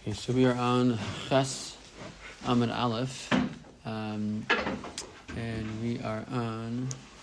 Okay, so we are on Ches Amud Aleph, and we are on.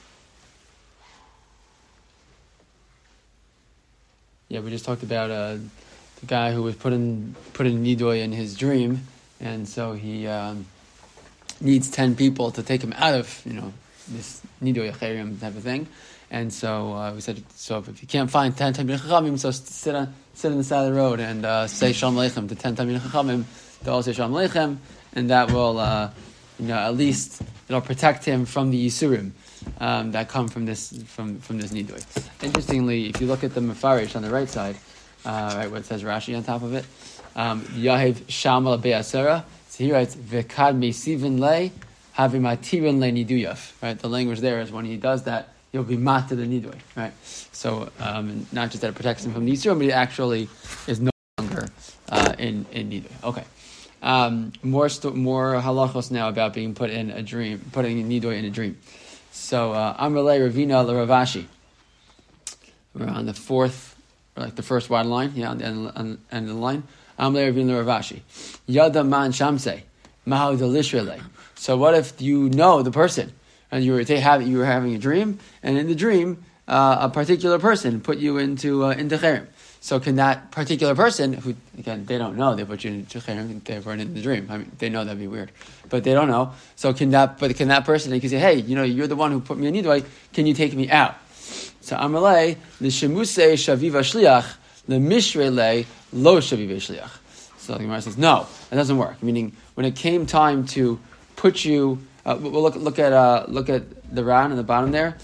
Yeah, we just talked about the guy who was put in Nidoi in his dream, and so he needs 10 people to take him out of this Nidoi Acherim type of thing. And so we said, so if you can't find 10 Talmidei Chachamim, so sit on the side of the road and say Shalom Aleichem to 10 Talmidei Chachamim. They'll all say Shalom Aleichem, and that will, at least it'll protect him from the Yisurim that come from this Nidoi. Interestingly, if you look at the Mefarish on the right side, right where it says Rashi on top of it, Yahiv Shamal Be'asera. So he writes Vekad Meisivin Le Havimatirin Le Niduyaf. Right, the language there is when he does that, he'll be mat to the nidui, right? So not just that it protects him from the yisurim, but it actually is no longer in nidui. Okay, more halachos now about being put in a dream, putting a nidui in a dream. So Amrulay Ravina L'Ravashi. We're on the fourth, or like the first wide line, yeah, on the end of the line. Amrulay Ravina L'Ravashi. Yada man shamse mahal delishrele. So what if you know the person? And you were having a dream, and in the dream, a particular person put you into cherem. So can that particular person, who again they don't know, they put you into cherem, they weren't in the dream. I mean, they know that'd be weird, but they don't know. So can that person? They can say, hey, you're the one who put me in nidui. Can you take me out? So Amalei the shemuse shaviva shliach the mishrele lo shaviva shliach. So the Gemara says no, that doesn't work. Meaning when it came time to put you. We'll look at the Ran on the bottom there.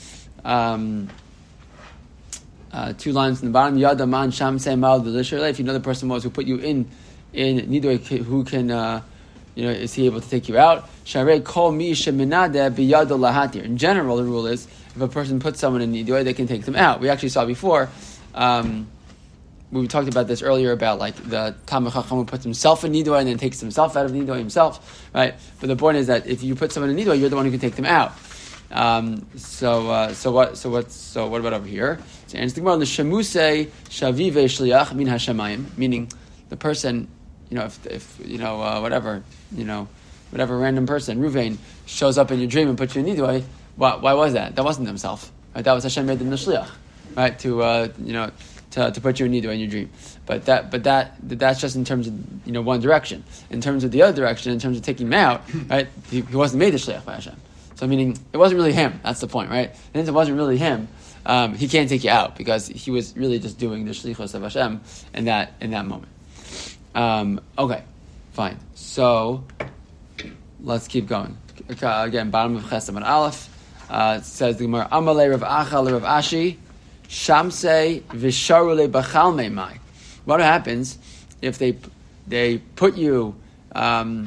2 lines in the bottom. Yada man shamse mal delishrele. If you know the person was who put you in nidui, who can is he able to take you out? Sharei kol mi sheminade biyado lahatir. In general, the rule is if a person puts someone in nidui, they can take them out. We actually saw before. We talked about this earlier about like the Talmid Chacham who puts himself in nidui and then takes himself out of nidui himself, right? But the point is that if you put someone in nidui, you're the one who can take them out. So what about over here? So and it's the Gemara the shemuse shavive shliach min hashamayim, meaning the person, if whatever random person, Ruvain, shows up in your dream and puts you in nidui. Why was that? That wasn't himself, right? That was Hashem made them the shliach, right? To put you in nidui in your dream, but that's just in terms of one direction. In terms of the other direction, in terms of taking him out, right? He wasn't made the shliach by Hashem, so meaning it wasn't really him. That's the point, right? And since it wasn't really him, he can't take you out because he was really just doing the shlichus of Hashem in that moment. Okay, fine. So let's keep going. Again, bottom of Ches Amud Aleph. It says the Gemara Amalei Rav Acha Rav Ashi. Shamse visharule bachalme mai. What happens if they put you, put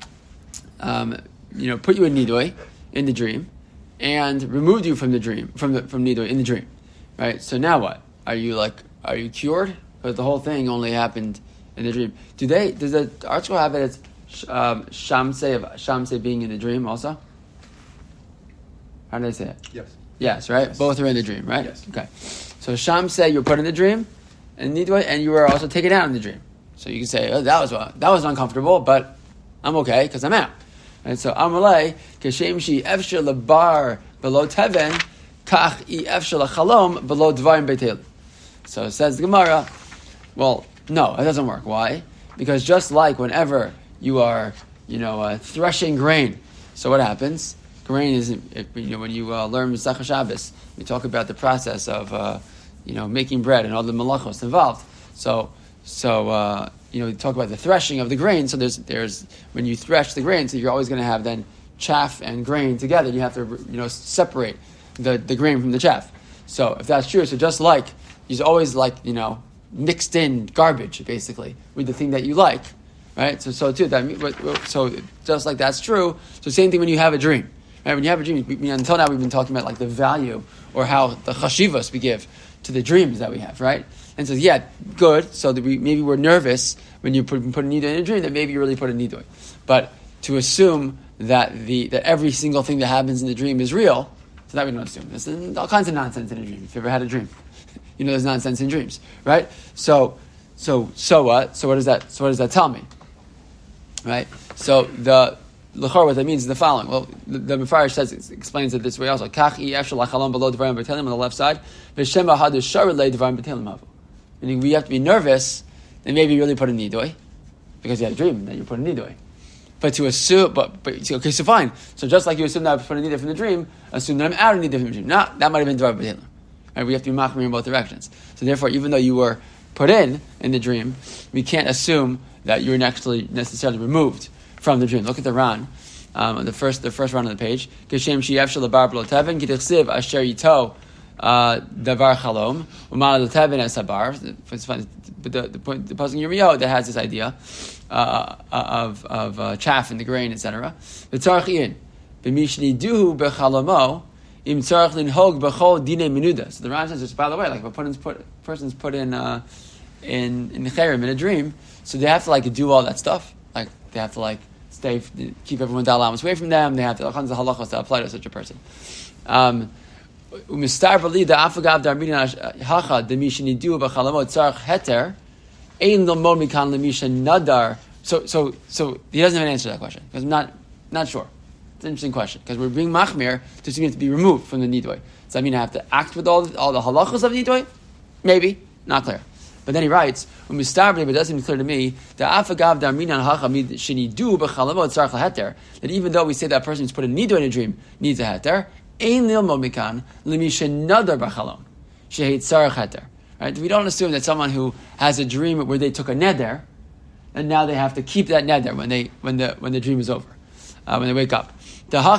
you in nidui in the dream, and removed you from the dream from nidui in the dream, right? So now what? Are you cured? Because the whole thing only happened in the dream. Does the article have it as shamse being in the dream also? How did I say it? Yes. Yes, right? Yes. Both are in the dream, right? Yes. Okay. So Sham say you were put in the dream, and nidui, and you were also taken out in the dream. So you can say, that was uncomfortable, but I'm okay because I'm out. And so Amalei kashem shi efshel lebar below teven kach I efshel lechalom below dvarim beitel. So it says the Gemara, well, no, it doesn't work. Why? Because just like whenever you are, threshing grain, so what happens? Grain is, when you learn Masechah Shabbos, we talk about the process of, making bread and all the malachos involved. So we talk about the threshing of the grain. So there's when you thresh the grain, so you're always going to have then chaff and grain together. You have to, separate the grain from the chaff. So if that's true, so just like you always mixed in garbage basically with the thing that you like, right? So too so just like that's true. So same thing when you have a dream. Right, when you have a dream, until now we've been talking about the value or how the chashivas we give to the dreams that we have, right? And so good. So that maybe we're nervous when you put a nidui in a dream that maybe you really put a nidui. But to assume that every single thing that happens in the dream is real, so that we don't assume. There's all kinds of nonsense in a dream. If you ever had a dream, there's nonsense in dreams, right? So So what? So what does that tell me? Right? So the l'chor, what that means is the following. Well, the Mefarish explains it this way also. Kach efshel lachalom below devarim b'telim on the left side. V'shem hadu sharei devarim b'telim havu. Meaning we have to be nervous that maybe you really put a nidui because you had a dream that you put a nidui. But to assume, but okay, so fine. So just like you assume that I put a nidui from the dream, assume that I'm out of nidui from the dream. No, that might have been devarim b'telim. Right? We have to be machmir in both directions. So therefore, even though you were put in the dream, we can't assume that you're necessarily removed from the dream. Look at the Ran, the first Ran on the page. Geshem sheyevshel lebar b'lo tevin k'tichsiv asher yito davar chalom u'mal tevin es habar. It's fun. But the pasuk in Yirmiyahu that has this idea of chaff in the grain, etc. V'tzarich in b'mishni duhu b'chalomo im tzarich linhog b'chol dinei menuda. So the Ran says, by the way, like if a person's put in Cherem in a dream, so they have to like do all that stuff. Like they have to like keep everyone dalamas away from them. They have to all kinds of halachos that apply to such a person. So he doesn't have an answer to that question because I'm not sure. It's an interesting question because we're being machmir to assume to be removed from the nidui. Does that mean I have to act with all the halachos of nidui? Maybe, not clear. But then he writes, but it doesn't seem clear to me that even though we say that person who's put a nidu in a dream needs a heter, right? We don't assume that someone who has a dream where they took a neder, and now they have to keep that neder when the dream is over, when they wake up. Because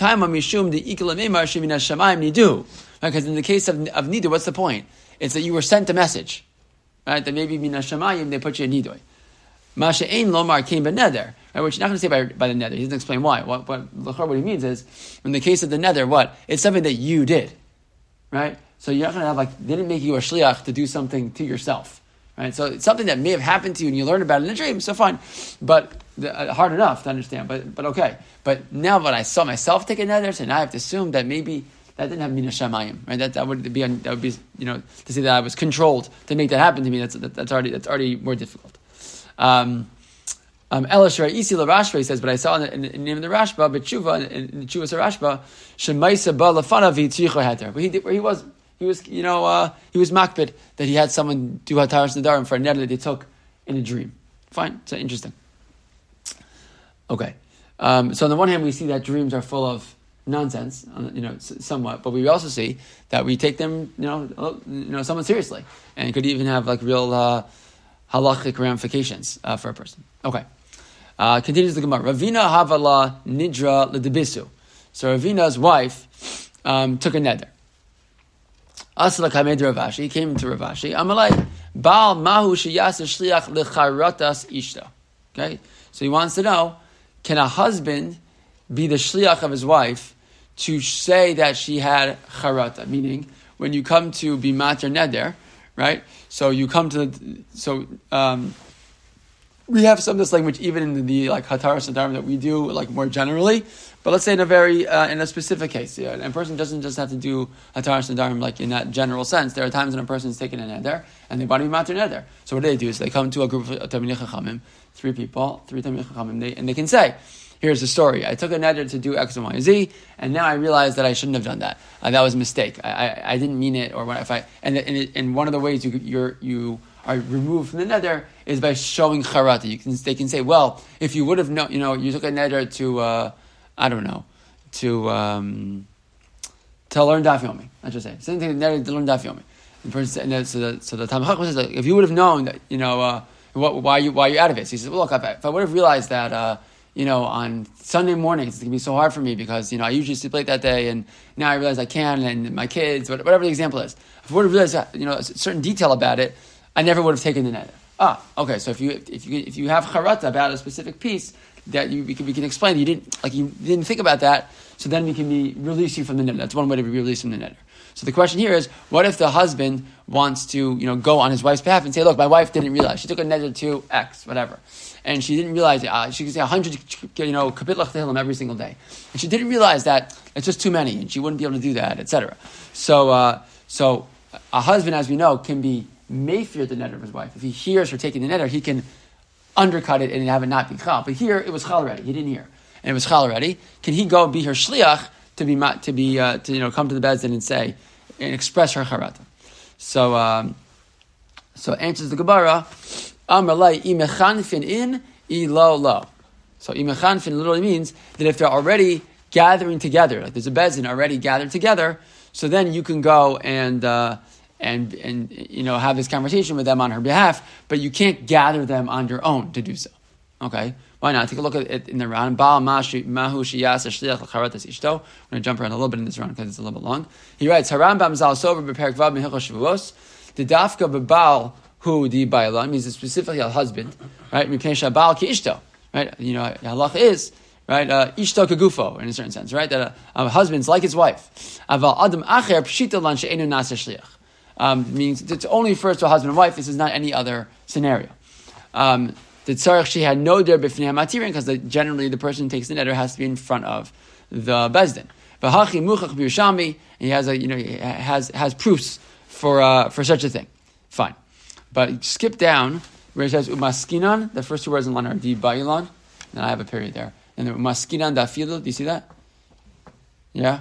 in the case of nidu, what's the point? It's that you were sent a message. Right, that maybe min hashamayim they put you in nidui. Masha'ein lomar came beneder, right? Which you're not going to say by the nether. He doesn't explain why. What he means is, in the case of the nether, what? It's something that you did, right? So you're not going to have they didn't make you a shliach to do something to yourself, right? So it's something that may have happened to you and you learned about it in a dream. So fine, but hard enough to understand. But okay. But now, when I saw myself take a nether, so now I have to assume that maybe that didn't have min hashamayim, right? That would be to say that I was controlled to make that happen to me. That's already more difficult. Elishra isi l'Rashba, he says, but I saw in the name of the Rashba, but Tshuva in the Tshuva Rashba shemaisa ba lafanav yitzricha heter. Where he was makbid that he had someone do hataras nedarim for a neder that they took in a dream. Fine, so interesting. Okay, so on the one hand we see that dreams are full of nonsense, somewhat, but we also see that we take them, somewhat seriously, and it could even have real halachic ramifications for a person. Okay, continues the Gemara. Ravina havala nidra l'debisu. So Ravina's wife took a neder. Asla kamed Ravashi. He came to Ravashi. Amalei Baal mahu sheyas shliach lecharatas ishta. Okay, so he wants to know: can a husband be the shliach of his wife to say that she had charata? Meaning, when you come to be mater neder, right? So you come to we have some of this language even in the hataras nedarim that we do more generally. But let's say in a very in a specific case, and a person doesn't just have to do hataras nedarim in that general sense. There are times when a person is taking a neder and they want to be mater neder. So what do? Is they come to a group of Talmidei Chachamim, three Talmidei Chachamim, and they can say, here's the story. I took a neder to do X, Y, and Z, and now I realized that I shouldn't have done that. That was a mistake. I didn't mean it, or and one of the ways you are removed from the neder is by showing charata. They can say, well, if you would have known, you took a neder to to learn daf yomi. Let's just say same thing. Neder to learn daf yomi. So the Talmid Chacham says, if you would have known that, why you out of it. So he says, well, look, if I would have realized that. On Sunday mornings, it's going to be so hard for me because, I usually sleep late that day and now I realize I can, and my kids, whatever the example is. If I would have realized that, a certain detail about it, I never would have taken the neder. Okay, so if you have charata about a specific piece that we can explain, you didn't think about that, so then we can release you from the neder. That's one way to be released from the neder. So the question here is, what if the husband wants to, go on his wife's behalf and say, look, my wife didn't realize. She took a neder to X, whatever. And she didn't realize she could say 100, kapitlach tehillim every single day. And she didn't realize that it's just too many, and she wouldn't be able to do that, etc. So a husband, as we know, can be mayfear the neder of his wife. If he hears her taking the neder, he can undercut it and have it not be chal. But here it was chal already. He didn't hear, and it was chal already. Can he go and be her shliach to come to the bezdin and say and express her charata? So answers the Gemara. Amrlai imechanfin in ilo lo. So imechanfin literally means that if they're already gathering together, like there's a bezdin already gathered together, so then you can go and have this conversation with them on her behalf, but you can't gather them on your own to do so. Okay, why not? Take a look at it in the round. Baal mahu shiyasa shliach l'charatas ishto. We're going to jump around a little bit in this round because it's a little bit long. He writes, Harambam zal sober b'perek vav mehilchos shavuos. The dafka b'baal hu di ba'ila means specifically a husband, right? Mipnei shabal ki ishto, right? Halacha is right ishto kagufo in a certain sense, right? That a husband's like his wife. Aval adam acher pshita lan she'enu nasa shliach. Means it only refers to a husband and wife. This is not any other scenario. The tzarech she had no der b'fnei hamatirin because generally the person who takes the neder has to be in front of the bezdin. V'hachi muchach b'yushami, and he has proofs for such a thing. Fine, but skip down where it says umaskinan. The first two words in line are di ba'ilan, and I have a period there. And the umaskinan dafilu. Do you see that? Yeah.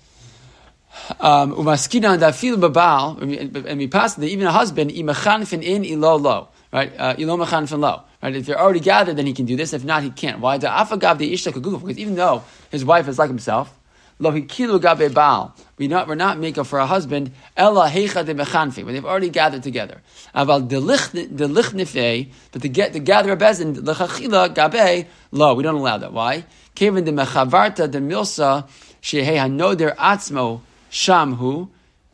Umaskinan dafilu babal, and we pass that even a husband imechanfin in ilo lo. Right, ilo mechanfin lo. Right, if they're already gathered, then he can do this. If not, he can't. Why? The afagav the ishta kaguf, because even though his wife is like himself, lo hikilu gabe baal. We're not making for a husband ella heicha de mechanfi when they've already gathered together. Aval the lichnife, but to gather a bezin lechachila gabe lo. We don't allow that. Why? Kevin de mechavarta de milsa shehei hanoder atzmo shamhu.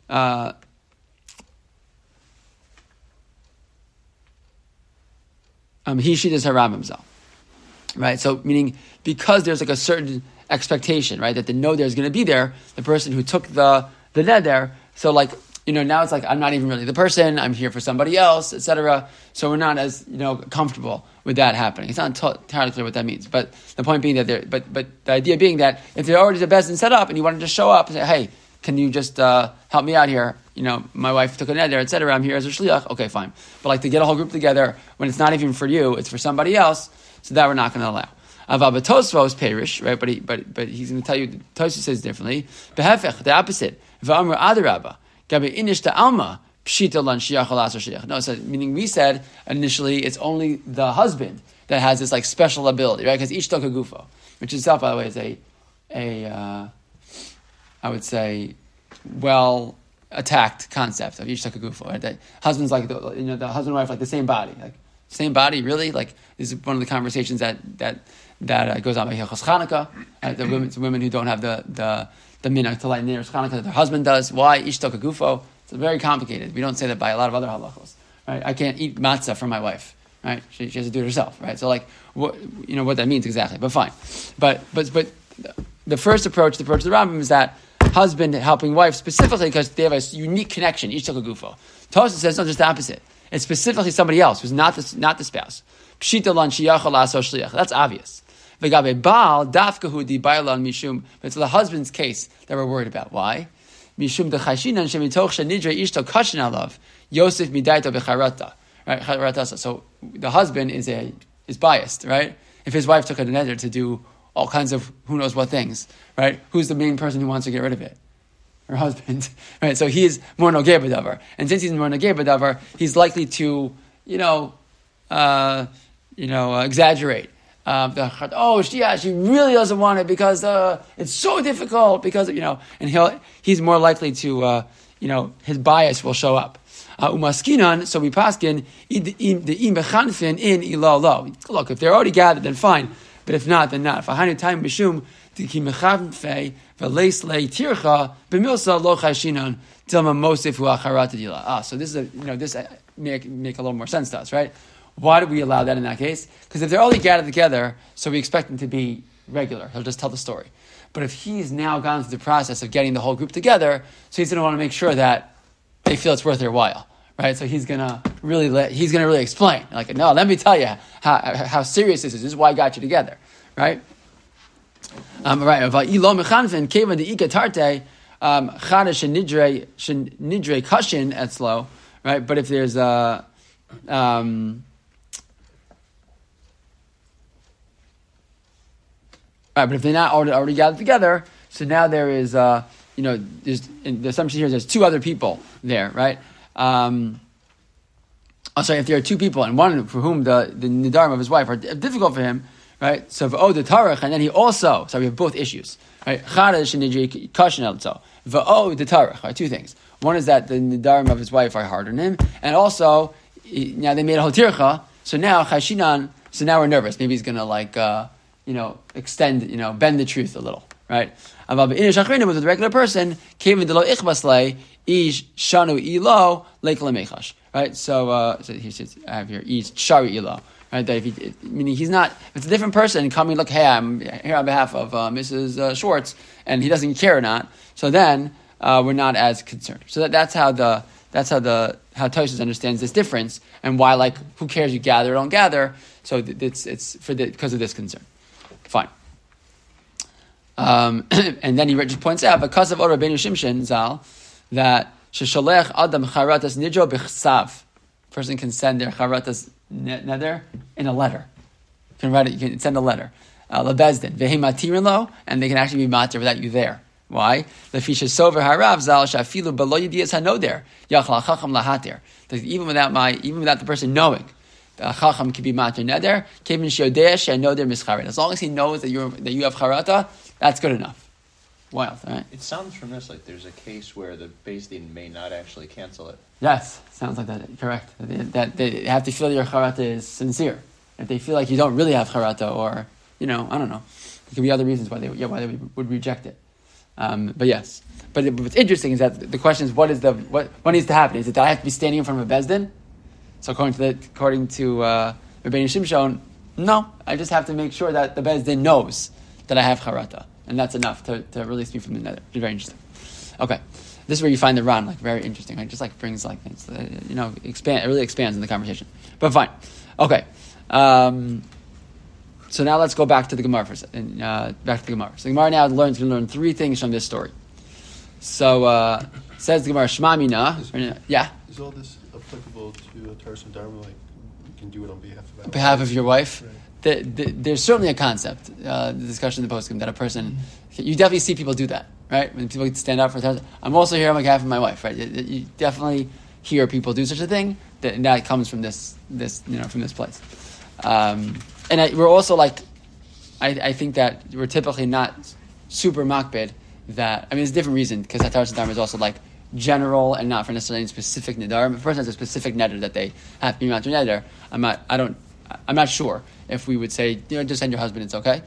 He shittas harabim zal, right? So meaning because there's like a certain expectation, right, that the neder is going to be there. The person who took the neder, so like now it's like I'm not even really the person. I'm here for somebody else, etc. So we're not as comfortable with that happening. It's not entirely clear what that means, but the point being that but the idea being that if they're already the bezdin set up and you want to just show up and say, hey, can you just help me out here? My wife took a neder, etc. I'm here as a shliach. Okay, fine. But like to get a whole group together when it's not even for you, it's for somebody else. So that we're not going to allow. Avaba Tosfos perish, right? But he's going to tell you. Tosfos says differently. Behefech, the opposite. V'amr adarabba gabe inish ta'alma pshita lan shiach alas or shiach. No, so meaning we said initially it's only the husband that has this like special ability, right? Because each gufo, which itself, by the way, is a I would say well attacked concept of each gufo, right? That husband's like the husband and wife like the same body, same body, really. Like this is one of the conversations that goes on by Hilchos Chanukah. The women who don't have the minhag to light Neiros Chanukah that their husband does. Why ishtok gufo? It's very complicated. We don't say that by a lot of other halachos, right? I can't eat matzah from my wife, right? She has to do it herself, right? So like what that means exactly, but fine. But the first approach, the approach of the Rambam is that husband helping wife specifically because they have a unique connection. Each took a gufo. Tosfos says no, just the opposite. It's specifically somebody else who's not the spouse. Pshita lan shiyachal aso shliach. That's obvious. V'gabe baal dafkahu di bailan mishum. But it's the husband's case that we're worried about. Why? Mishum dechashinan shemitoch shenidre ishto kashin alav Yosef midaito becharata. Right, charata. So the husband is biased, right? If his wife took a neder to do all kinds of who knows what things, right? Who's the main person who wants to get rid of it? Her husband, right? So he is more nogeh b'davar, and since he's more nogeh b'davar, he's likely to, exaggerate. She really doesn't want it because it's so difficult because and he's more likely to, his bias will show up. Umaskinan, so we paskin the im bechanfin in ilalo. Look, if they're already gathered, then fine. But if not, then not. So this is this make a little more sense to us, right? Why do we allow that in that case? Because if they're already gathered together, so we expect them to be regular. He'll just tell the story. But if he's now gone through the process of getting the whole group together, so he's going to want to make sure that they feel it's worth their while. Right, so he's gonna really explain. Like, no, let me tell you how serious this is. This is why I got you together, right? Right. About ilo mechanfin kevan the ikatarte chadash nidre kashin etzlo. right? But if there's a right, but if they're not already gathered together, so now there is, there's in the assumption here there's two other people there, right? If there are two people and one for whom the nidarim of his wife are difficult for him, right? So v'o the tarach, and then he also, so we have both issues, right? Chadash and nidri kashin elzo, v'o the tarach, right? Two things. One is that the nidarim of his wife are harder than him, and also now they made a hotircha, so now chashinan, so now we're nervous. Maybe he's gonna extend, bend the truth a little, right? But with a regular person, right? So he says, I have here, shari ilo, right? That meaning he's not, if it's a different person coming, look, hey, I'm here on behalf of Mrs. Schwartz, and he doesn't care or not, so then we're not as concerned. So that's how Tosfos understands this difference, and why, like, who cares, you gather or don't gather, so it's because of this concern. Fine. And then he just points out, because of Rabbeinu Shimshon Zal, that Shesholech Adam Charatas Nidro B'chsav. Person can send their Charatas Neder in a letter. You can write it, you can send a letter. Lebezdin, Vehi Matirin Lo, and they can actually be matir without you there. Why? Lefisha Sover Harav Zal Shafilu Belo Yediyas Hanoder, Yachla Chacham Lahatir. Even without the person knowing, the Chacham can be matir neder. Kevin Shodeh Shenoder Mischaret. As long as he knows that you have Charata, that's good enough. Wild, all right? It sounds from this like there's a case where the Beis Din may not actually cancel it. Yes, sounds like that. Correct. That they have to feel your charata is sincere. If they feel like you don't really have charata, or I don't know, there could be other reasons why they would reject it. But yes, but what's interesting is that the question is what needs to happen? Is it that I have to be standing in front of a Beis Din? So according to Rabbeinu Shimshon, no, I just have to make sure that the Beis Din knows that I have charata, and that's enough to release me from the nether. It's very interesting. Okay, this is where you find the Ran very interesting. It just brings things, it really expands in the conversation. But fine, okay. So now let's go back to the Gemara So the Gemara now learn three things from this story. So says the Gemara, Shema Mina. Yeah. Is all this applicable to a Taras Dharma? Like you can do it on behalf of your wife? Right. There's certainly a concept, the discussion in the postscript, that a person, you definitely see people do that, right? When people stand up for Taras, I'm also here on behalf of my wife, right? You definitely hear people do such a thing, and that comes from this from this place. We're also I think that we're typically not super makbid that, it's a different reason, because Taras Dharma is also general and not for necessarily any specific nidar. If a person has a specific neder that they have to be matir neder, I'm not sure if we would say, just send your husband, it's okay.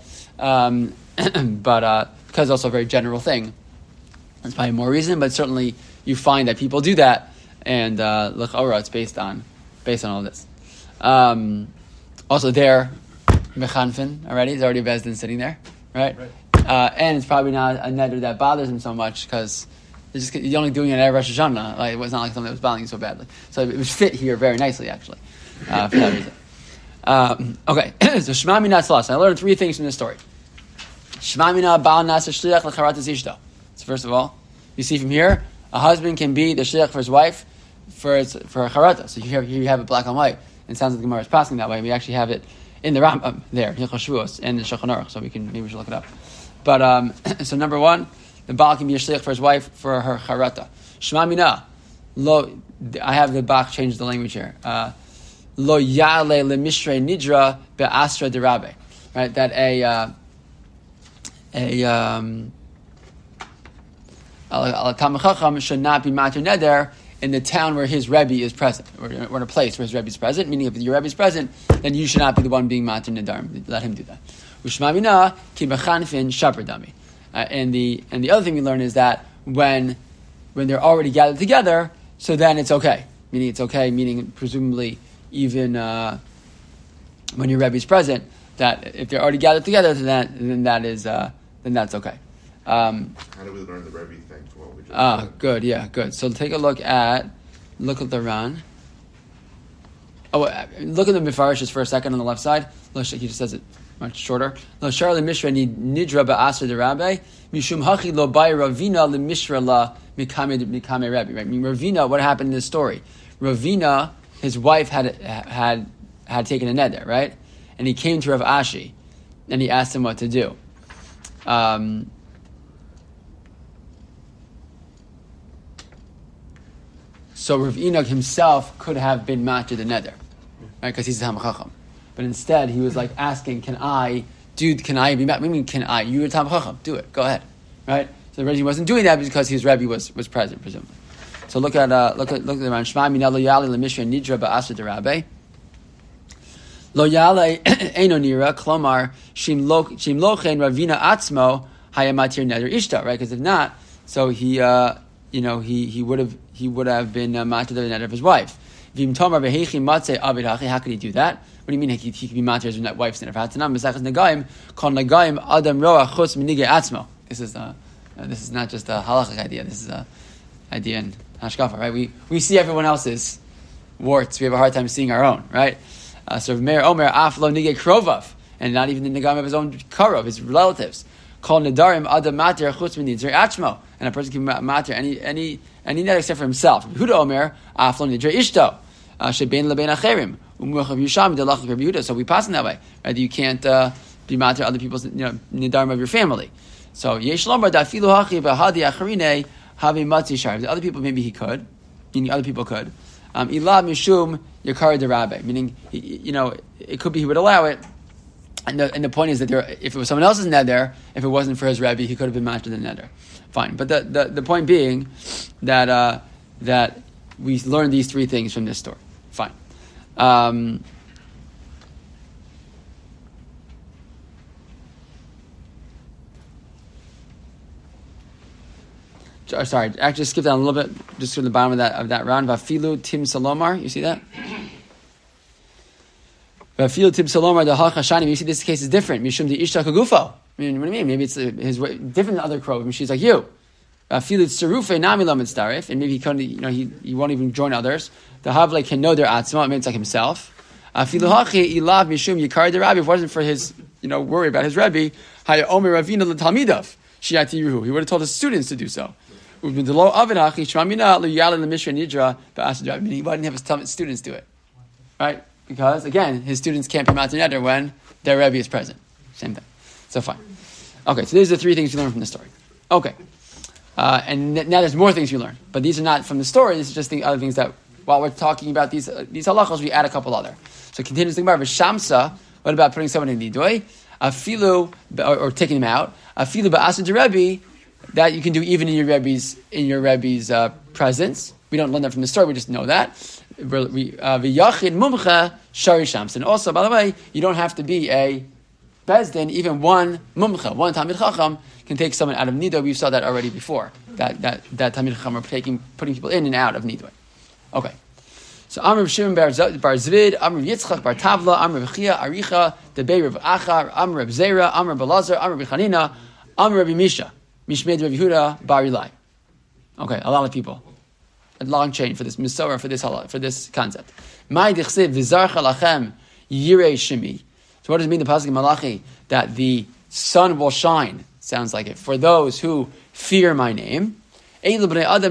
But because it's also a very general thing, that's probably more reason, but certainly you find that people do that, and l'chora, it's based on all this. Also there, mechanfin already, there's already a Beis Din sitting there, right? And it's probably not a neder that bothers him so much, because you're only doing it at Rosh Hashanah. It was not like something that was bothering you so badly. So it was fit here very nicely, actually, for that reason. Okay, so Shema Mina Tzlas. I learned three things from this story. Shema Mina Baal Nasa Shliach L'Charatas Ishto. So first of all, you see from here, a husband can be the shliach for his wife for her charata. So here you have it black on white. It sounds like the Gemara is passing that way. We actually have it in the Rambam there, Hilchos Shavuos, and the Shulchan Aruch. So maybe we should look it up. But so number one, the Baal can be a shliach for his wife for her charata. Shema Mina. I have the Bach change the language here. Lo yale le mishrei nidra be'asra derabe, right? That a Talmid Chacham should not be matir neder in the town where his Rebbe is present, or in a place where his Rebbe is present. Meaning, if your Rebbe is present, then you should not be the one being matir neder. Let him do that. U'shma mina ki bechanfin shaper dami. And the other thing we learn is that when they're already gathered together, so then it's okay. Meaning it's okay. Meaning presumably even when your Rebbe is present, that if they're already gathered together, then that's okay. How do we learn the Rebbe thing from what we just said? Good, yeah, good. So take a look at the Ran. Look at the Mefarsh just for a second on the left side. He just says it much shorter. Lo shar le'mishra nidra ba'asr derabbe mishum hachi lo bay Ravina le'mishra la mikame Rebbe. Right? I mean, Ravina, what happened in this story? Ravina, his wife had taken a neder, right? And he came to Rav Ashi, and he asked him what to do. So Rav Enoch himself could have been matir the neder, right? Because he's a Talmid Chacham. But instead, he was like asking, can I be matir? What do you mean, can I? You're a Talmid Chacham. Do it. Go ahead. Right? So the reason he wasn't doing that because his Rebbe was present, presumably. So look at the Ran Shema Mina Lo Yali LeMishra Nidra Ba'asra Derabe. Lo Yali Eino Nira Klomar Shim Lochen Ravina Atzmo Hayamatir Neder Ishta. Right? Because if not, so he would have been matir the neder of his wife. Vim Tomar Vehechi Matze Avid Hachi. How could he do that? What do you mean he could be matir his wife's neder? Hatanam Mesachas Negaim Kon Negaim Adam Roa Chutz Minige Atzmo. This is not just a halachic idea. This is a idea in Hashkafa, right? We see everyone else's warts. We have a hard time seeing our own, right? So Meir Omer Aflo Nige Krovav, and not even the Negaim of his own Karov, his relatives. Called Nedarim Adam Matir Chutz Minidzer Achmo, and a person can matir any net except for himself. Huda Omer Aflo Nidzer Ishto Shebein Lebein Acherim Umuchav Yusham Delachik Rabbi Yehuda. So we pass in that way, right? You can't be matir other people's Nedarim of your family. So Yesh Lomar Dafilu Hachi V'Hadi Acharine Havi Matzi Shar. The other people maybe he could, meaning other people could. Ilad Mishum Yakar Derabe, meaning it could be he would allow it. And the point is that if it was someone else's neder, if it wasn't for his Rebbe, he could have been matir the neder. Fine, but the point being that we learn these three things from this story. Fine. Sorry, actually skip down a little bit, just to the bottom of that round. Vafilu Tim Salomar, you see that? Vafilu Tim Salomar the Hachashani. You see this case is different. Mishum the Ishta Kagufo. I mean, what do you mean? Maybe it's his way, different than other crow. I mean, she's like you. Vafilu Tsarufe Nami Lo Mitzdarif, and maybe he couldn't. He won't even join others. The Havle can know their atzma. It means like himself. Vafilu Hachi Ilav Mishum Yikar Derabi. If it wasn't for his worry about his Rebbe, Haya Omer Ravina L'Talmidav Shiati Yehu. He would have told his students to do so. He wouldn't have his students do it, right? Because again, his students can't be matir neder when their Rebbe is present. Same thing. So fine. Okay, so these are the three things you learn from the story. Okay, and now there's more things you learn, but these are not from the story. These are just the other things that while we're talking about these halachos, we add a couple other. So continues the Gemara. V'shamsa. What about putting someone in nidui? Afilu or taking him out. Afilu ba'asad Rebbe. That you can do even in your Rebbe's presence. We don't learn that from the story. We just know that. V'yachid mumcha shari shams. And also, by the way, you don't have to be a bezdin. Even one mumcha, one Talmid Chacham, can take someone out of nidui. We saw that already before. That Talmid Chacham are putting people in and out of nidui. Okay. So Amr Shimon bar Zvid, Amr Yitzchak bar Tavla, Amr B'chia Aricha, Debei Rav Achar, Amr Zera, Amr Belazar, Amr B'chanina, Amr Rabbi Misha. Mishmed Rav Yehuda Bar Ilai. Okay, a lot of people. A long chain for this Misorah, for this concept. Mai dichsiv v'zarcha lachem yirei shemi. So what does it mean in the pasuk in Malachi that the sun will shine? Sounds like it. For those who fear my name. These are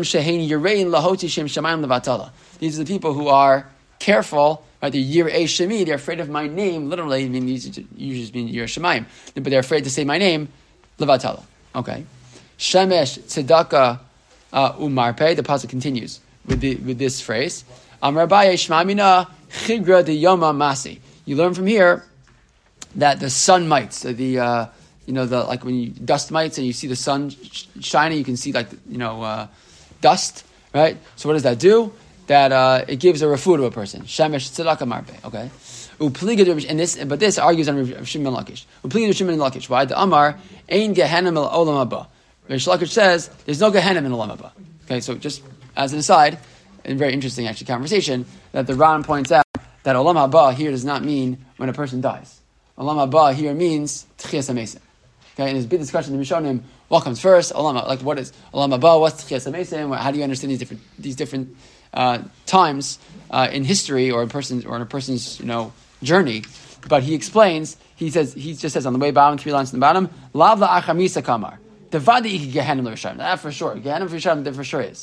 the people who are careful. Right? They're yirei shemi. They're afraid of my name. Literally, usually mean yirei shemayim, but they're afraid to say my name. Levatala. Okay. Shemesh tzedakah umarpe. The pasuk continues with this phrase. Amrabaye shmamina chigra de yoma masi. You learn from here that the sun mites, like when you dust mites and you see the sun shining, you can see dust, right? So what does that do? That it gives a refu to a person. Shemesh tzedakah marpe. Okay. But this argues on Shimon Lakish. Upliga Shimon Lakish. Why? The Amar ein Gehenim el Olam Haba. Rish Lakish says there's no Gehenim in Olam Haba. Okay, so just as an aside, a very interesting actually conversation that the Ran points out that Olam Haba here does not mean when a person dies. Olam Haba here means Tchias HaMesim. Okay, and there's a big discussion in the Mishonim. What comes first? What is Olam Haba? What's Tchias HaMesim? How do you understand these different times in history or in a person's journey? But he explains. He just says on the way bottom, 3 lines on the bottom, Lav la'achamisa kamar. Devadi Gehenim l'Rishayim. That for sure. Gehenim for sure is.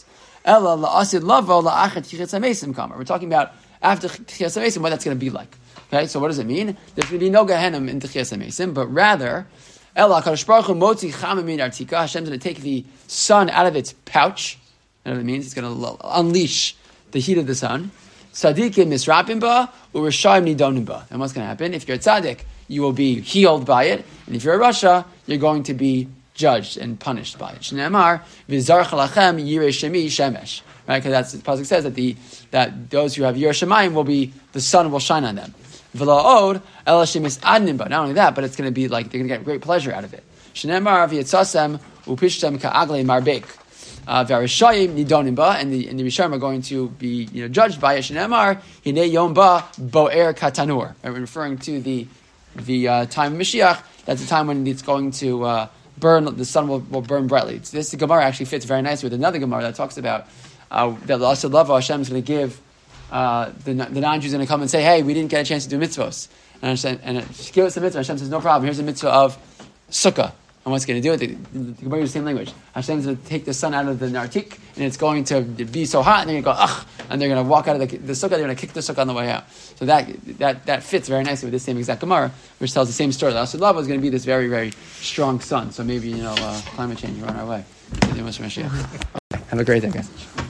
Ella la'asid lavo la'achet Tchias HaMesim kamer. We're talking about after Tchias HaMesim, what that's going to be like. Okay, so what does it mean? There's going to be no Gehenim in Tchias HaMesim, but rather, Ella HaKadosh Baruch Hu motzi chama min artika. Hashem's going to take the sun out of its pouch. You know what it means? It's going to unleash the heat of the sun. Tzadikim misrapim ba, u'rishayim nidonim ba. And what's going to happen? If you're a tzaddik, you will be healed by it. And if you're a rasha, you're going to be judged and punished by it. Shneimar, v'zar chalachem yirei shemi shemesh. Right? Because that's the pasuk says that those who have yirei shemayim will be, the sun will shine on them. V'la'od, ela shemis adnim ba. Not only that, but it's going to be like, they're going to get great pleasure out of it. Shneimar, v'yitzasem, u'pishtem ka'aglei marbek. V'arishayim nidonim ba, and the Rishayim are going to be judged by it. Shneimar, hinei yom ba bo'er katanur. Referring to the time of Mashiach, that's the time when it's going to burn, the sun will burn brightly. This Gemara actually fits very nicely with another Gemara that talks about that L'asad Lava Hashem is going to give, the non-Jews going to come and say, hey, we didn't get a chance to do mitzvahs. And give us a mitzvah. Hashem says, no problem, here's a mitzvah of sukkah. And what's going to do it? The Gemara uses the same language. Hashem's going to take the sun out of the nartik, and it's going to be so hot, and they're going to go, ugh, and they're going to walk out of the sukkah, they're going to kick the sukkah on the way out. So that fits very nicely with this same exact Gemara, which tells the same story. The Asad Lava is going to be this very, very strong sun. So maybe, climate change, we're on our way. Have a great day, guys.